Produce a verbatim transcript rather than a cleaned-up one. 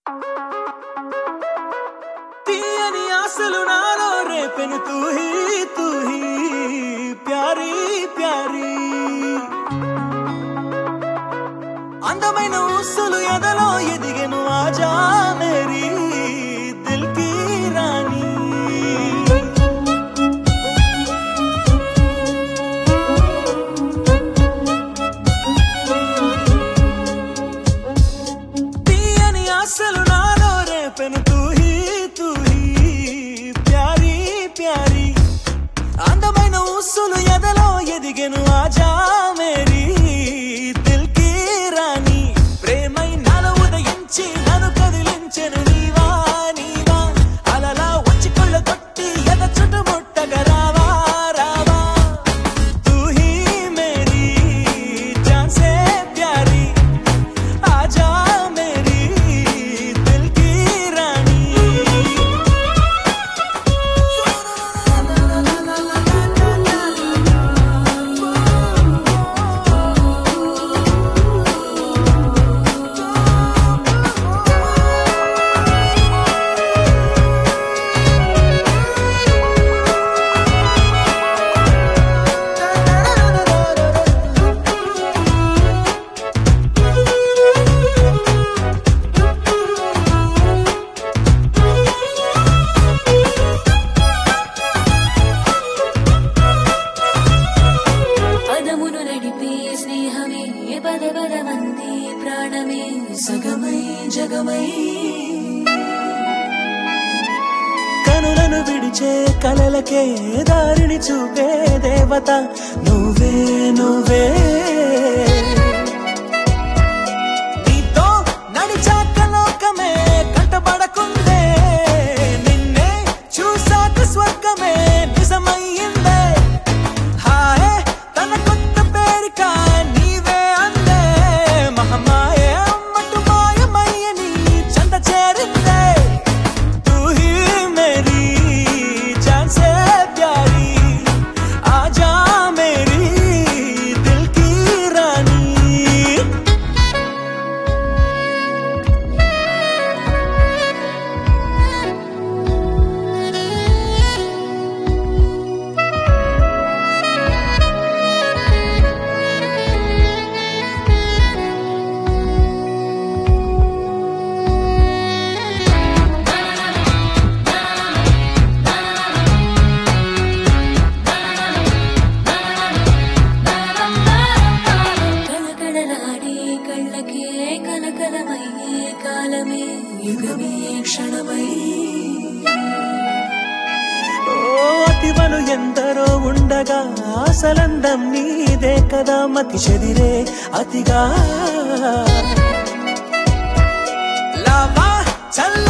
తీయని ఆశలు నాలో రేపెను తూ హీ తూ హీ ప్యారీ ప్యారీ అందమైన ఊసులు ఎదలో ఎదిగెను ఆజా మేరీ దిల్ కీ రాణి తీయని ఆశలు నాలో రేపెను తూ హీ తూ హీ ప్యారీ ప్యారీ అందమైన ఊసులు ఎదలో ఎదిగెను ఆజా మేరీ దిల్ కీ రాణి ప్రేమై నాలో ఉదయించి నన్ను కదిలించెను నీవా నీవా అలలా వచ్చి కొళ్ళ కొట్టి ఎద చుట్టుముట్టగా రావా రావా తూ హీ మేరీ జాన్ సే ప్యారీ ఆజా మేరీ దిల్ కీ రాణి పదమును నడిపే స్నేహమే పద పదమంది ప్రాణమే సగమై జగమై కనులను విడిచే కలలకే దారిని చూపే దేవత నువ్వే నువ్వే నీతో నడిచాక లోకమే కంటపడకుందే నిన్నే చూసాక స్వర్గమే నిజమయ్యిందే హాయే తన కొత్త పేరిక నీవే అందే మహమాయే అమ్మటు మాయమయ్య నీ చంద చేరిందే తూ హీ మేరీ జాన్ సే ప్యారీ ఆజా మేరీ దిల్ కీ రాణి కళకళలాడే కళ్ళకే కలకలమయ్యే కాలమే యుగమే క్షణమై ఓ అతివలు ఎందరో ఉండగా అసలందం నీదే కదా మతి చెదిరే అతిగా లావా చల్ల